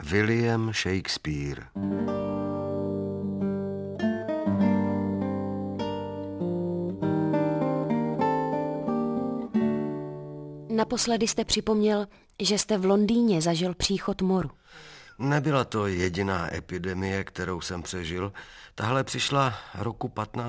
William Shakespeare. Naposledy jste připomněl, že jste v Londýně zažil příchod moru. Nebyla to jediná epidemie, kterou jsem přežil. Tahle přišla roku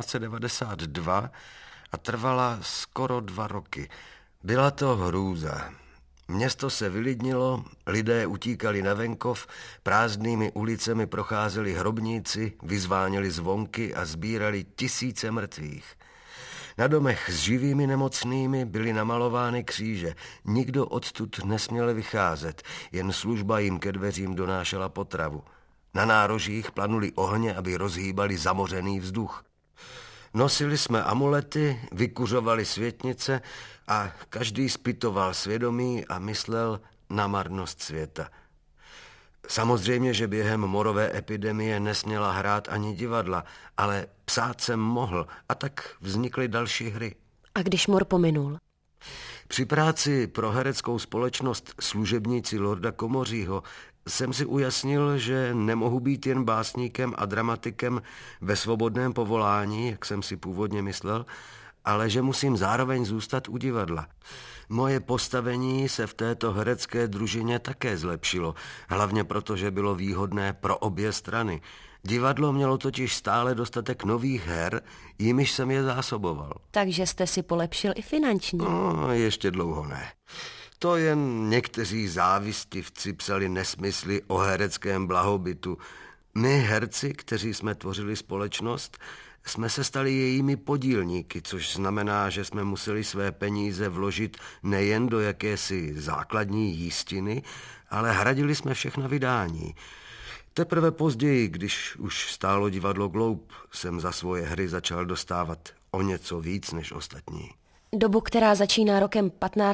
1592 a trvala skoro 2 roky. Byla to hrůza. Město se vylidnilo, lidé utíkali na venkov, prázdnými ulicemi procházeli hrobníci, vyzváněli zvonky a sbírali tisíce mrtvých. Na domech s živými nemocnými byly namalovány kříže. Nikdo odtud nesměl vycházet, jen služba jim ke dveřím donášela potravu. Na nárožích planuly ohně, aby rozhýbali zamořený vzduch. Nosili jsme amulety, vykuřovali světnice a každý zpytoval svědomí a myslel na marnost světa. Samozřejmě, že během morové epidemie nesměla hrát ani divadla, ale psát jsem mohl a tak vznikly další hry. A když mor pominul? Při práci pro hereckou společnost Služebníci lorda Komořího jsem si ujasnil, že nemohu být jen básníkem a dramatikem ve svobodném povolání, jak jsem si původně myslel, ale že musím zároveň zůstat u divadla. Moje postavení se v této herecké družině také zlepšilo, hlavně proto, že bylo výhodné pro obě strany. Divadlo mělo totiž stále dostatek nových her, jimiž jsem je zásoboval. Takže jste si polepšil i finančně. No, ještě dlouho ne. To jen někteří závistivci psali nesmysly o hereckém blahobytu. My herci, kteří jsme tvořili společnost, jsme se stali jejími podílníky, což znamená, že jsme museli své peníze vložit nejen do jakési základní jistiny, ale hradili jsme všechna vydání. Teprve později, když už stálo divadlo Globe, jsem za svoje hry začal dostávat o něco víc než ostatní. Dobu, která začíná rokem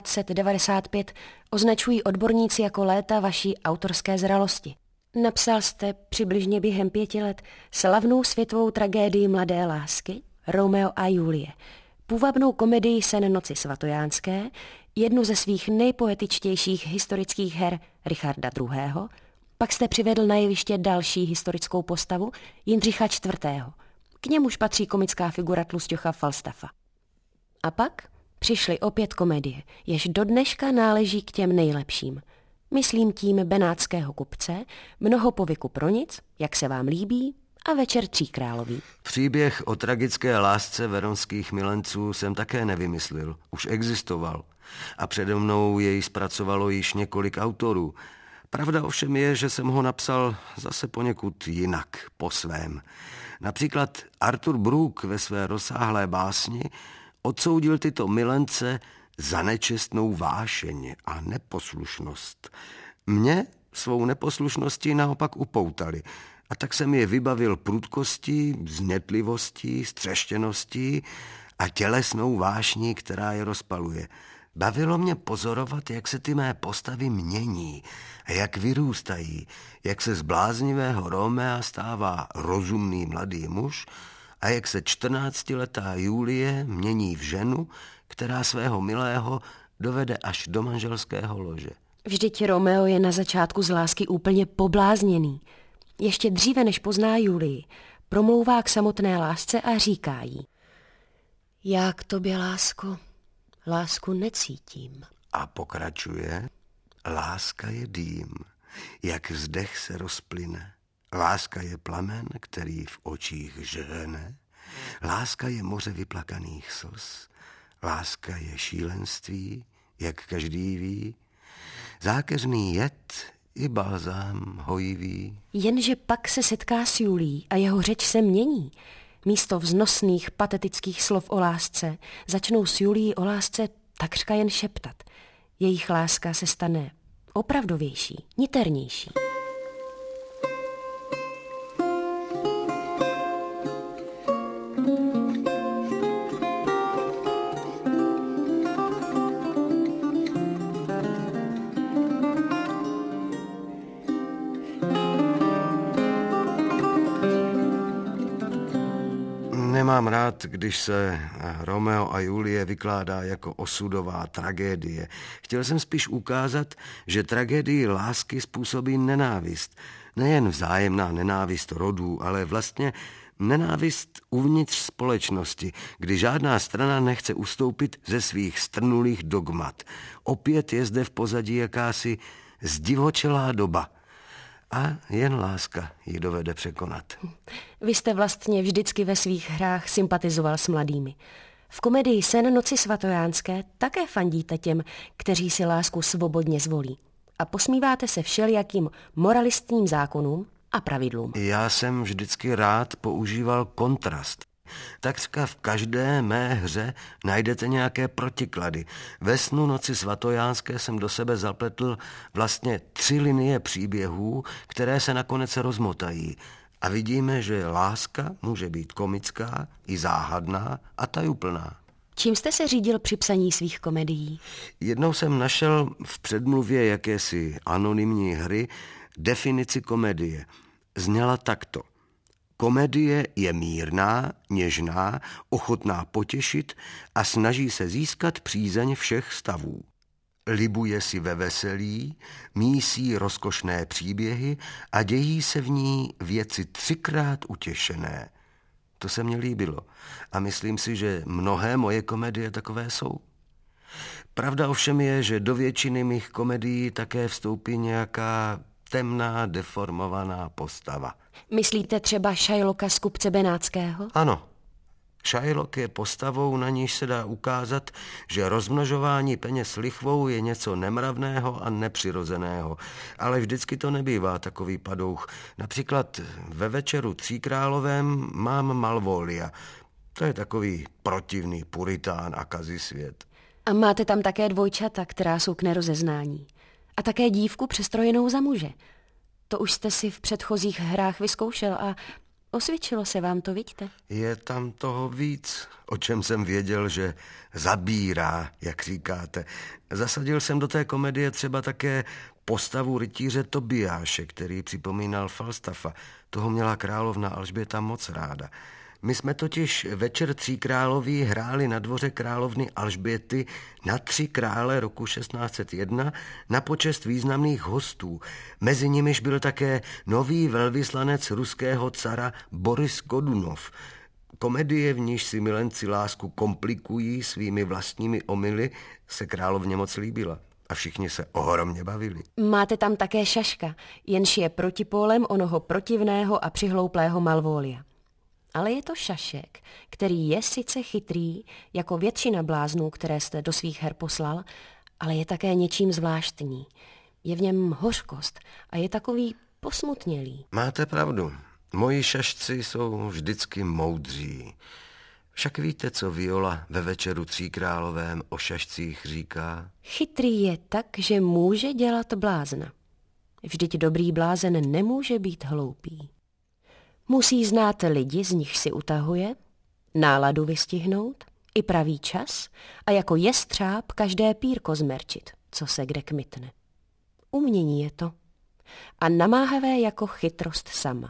1595, označují odborníci jako léta vaší autorské zralosti. Napsal jste přibližně během 5 let slavnou světovou tragédii mladé lásky Romeo a Julie, půvabnou komedii Sen noci svatojánské, jednu ze svých nejpoetičtějších historických her Richarda II., pak jste přivedl na jeviště další historickou postavu Jindřicha IV. K němuž patří komická figura Tlusťocha Falstaffa. A pak přišly opět komedie, jež do dneška náleží k těm nejlepším. Myslím tím Benátského kupce, Mnoho povyku pro nic, Jak se vám líbí a Večer tříkrálový. Příběh o tragické lásce veronských milenců jsem také nevymyslel, už existoval. A přede mnou jej zpracovalo již několik autorů. Pravda ovšem je, že jsem ho napsal zase poněkud jinak, po svém. Například Arthur Brooke ve své rozsáhlé básni odsoudil tyto milence za nečestnou vášeň a neposlušnost. Mě svou neposlušností naopak upoutali a tak jsem je vybavil prudkostí, znětlivostí, střeštěností a tělesnou vášní, která je rozpaluje. Bavilo mě pozorovat, jak se ty mé postavy mění a jak vyrůstají, jak se z bláznivého Romea stává rozumný mladý muž a jak se 14letá Julie mění v ženu, která svého milého dovede až do manželského lože. Vždyť Romeo je na začátku z lásky úplně poblázněný. Ještě dříve, než pozná Julii, promlouvá k samotné lásce a říká jí: Já k tobě, lásko, lásku necítím. A pokračuje: Láska je dým, jak vzdech se rozplyne. Láska je plamen, který v očích žehne. Láska je moře vyplakaných slz. Láska je šílenství, jak každý ví. Zákeřný jed i balzám hojivý. Jenže pak se setká s Julií a jeho řeč se mění. Místo vznosných, patetických slov o lásce začnou s Julií o lásce takřka jen šeptat. Jejich láska se stane opravdovější, niternější. nemám rád, když se Romeo a Julie vykládá jako osudová tragédie. Chtěl jsem spíš ukázat, že tragédii lásky způsobí nenávist. Nejen vzájemná nenávist rodů, ale vlastně nenávist uvnitř společnosti, kdy žádná strana nechce ustoupit ze svých strnulých dogmat. Opět je zde v pozadí jakási zdivočelá doba. A jen láska ji dovede překonat. Vy jste vlastně vždycky ve svých hrách sympatizoval s mladými. V komedii Sen noci svatojánské také fandíte těm, kteří si lásku svobodně zvolí. A posmíváte se všelijakým moralistním zákonům a pravidlům. Já jsem vždycky rád používal kontrast. Takřka v každé mé hře najdete nějaké protiklady. Ve Snu noci svatojánské jsem do sebe zapletl vlastně 3 linie příběhů, které se nakonec rozmotají. A vidíme, že láska může být komická i záhadná a tajuplná. Čím jste se řídil při psaní svých komedií? Jednou jsem našel v předmluvě jakési anonymní hry definici komedie. Zněla takto. Komedie je mírná, něžná, ochotná potěšit a snaží se získat přízeň všech stavů. Libuje si ve veselí, mísí rozkošné příběhy a dějí se v ní věci 3krát utěšené. To se mně líbilo a myslím si, že mnohé moje komedie takové jsou. Pravda ovšem je, že do většiny mých komedií také vstoupí nějaká temná, deformovaná postava. Myslíte třeba Shylocka z Kupce Benátského? Ano. Shylock je postavou, na níž se dá ukázat, že rozmnožování peněz lichvou je něco nemravného a nepřirozeného. Ale vždycky to nebývá takový padouch. Například ve Večeru tříkrálovém mám Malvolia. To je takový protivný puritán a kazisvět. A máte tam také dvojčata, která jsou k nerozeznání. A také dívku přestrojenou za muže. To už jste si v předchozích hrách vyzkoušel a osvědčilo se vám to, vidíte? Je tam toho víc, o čem jsem věděl, že zabírá, jak říkáte. Zasadil jsem do té komedie třeba také postavu rytíře Tobiáše, který připomínal Falstaffa. Toho měla královna Alžběta moc ráda. My jsme totiž Večer tříkráloví hráli na dvoře královny Alžběty na 3 krále roku 1601 na počest významných hostů. Mezi nimiž byl také nový velvyslanec ruského cara Boris Godunov. Komedie, v níž si milenci lásku komplikují svými vlastními omyly, se královně moc líbila. A všichni se ohromně bavili. Máte tam také Šaška, jenž je protipólem onoho protivného a přihlouplého Malvolia. Ale je to Šašek, který je sice chytrý, jako většina bláznů, které jste do svých her poslal, ale je také něčím zvláštní. Je v něm hořkost a je takový posmutnělý. Máte pravdu. Moji šašci jsou vždycky moudří. Však víte, co Viola ve Večeru tříkrálovém o šašcích říká? Chytrý je tak, že může dělat blázna. Vždyť dobrý blázen nemůže být hloupý. Musí znát lidi, z nich si utahuje, náladu vystihnout, i pravý čas a jako jestřáb každé pírko zmerčit, co se kde kmitne. Umění je to. A namáhavé jako chytrost sama.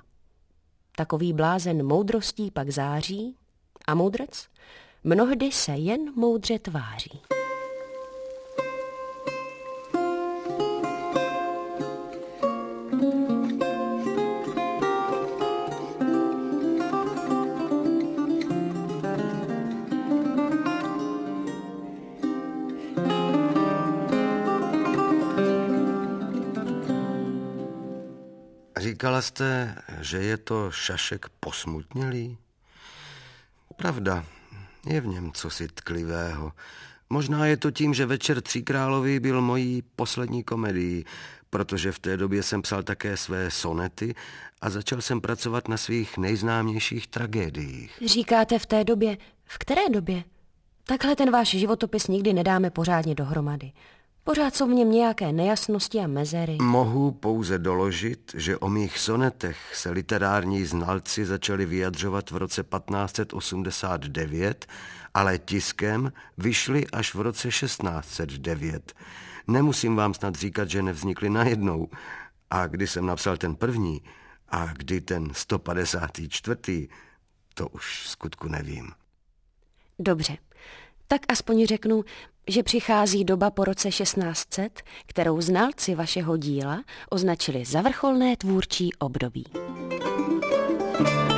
Takový blázen moudrostí pak září a moudrec mnohdy se jen moudře tváří. Říkala jste, že je to Šašek posmutnělý? Pravda, je v něm cosi tklivého. Možná je to tím, že Večer tříkrálový byl mojí poslední komedií, protože v té době jsem psal také své sonety a začal jsem pracovat na svých nejznámějších tragédiích. Říkáte v té době? V které době? Takhle ten váš životopis nikdy nedáme pořádně dohromady. Pořád jsou v něm nějaké nejasnosti a mezery. Mohu pouze doložit, že o mých sonetech se literární znalci začali vyjadřovat v roce 1589, ale tiskem vyšly až v roce 1609. Nemusím vám snad říkat, že nevznikly najednou. A když jsem napsal ten první a kdy ten 154., to už v skutku nevím. Dobře, tak aspoň řeknu, že přichází doba po roce 1600, kterou znalci vašeho díla označili za vrcholné tvůrčí období.